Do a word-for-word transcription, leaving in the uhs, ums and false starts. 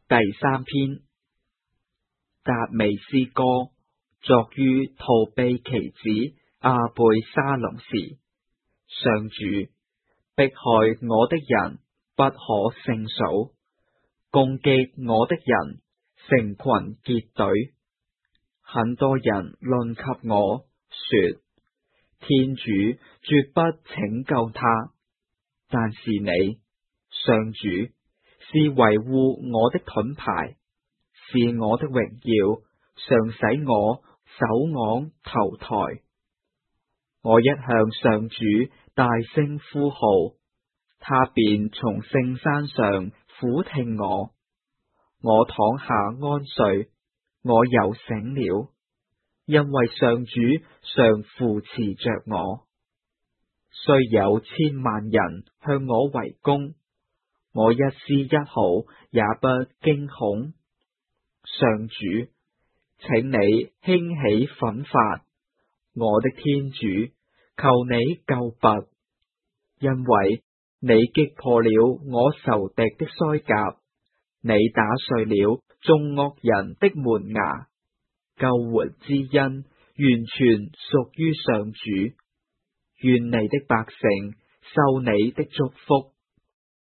第三篇，達味詩歌，作於逃避其子阿貝沙隆時。上主，迫害我的人不可勝數，攻擊我的人成群結隊。很多人論及我，說，天主絕不拯救他。但是你，上主，是維護我的盾牌，是我的榮耀，常使我手昂頭抬。我一向上主大聲呼號，他便從聖山上俯聽我。我躺下安睡，我又醒了，因為上主常扶持着我。雖有千萬人向我圍攻，我一絲一毫也不驚恐。上主，請你興起奮發，我的天主，求你救拔，因為你擊破了我仇敵的腮甲，你打碎了眾惡人的門牙。救援之恩完全屬於上主，願你的百姓受你的祝福。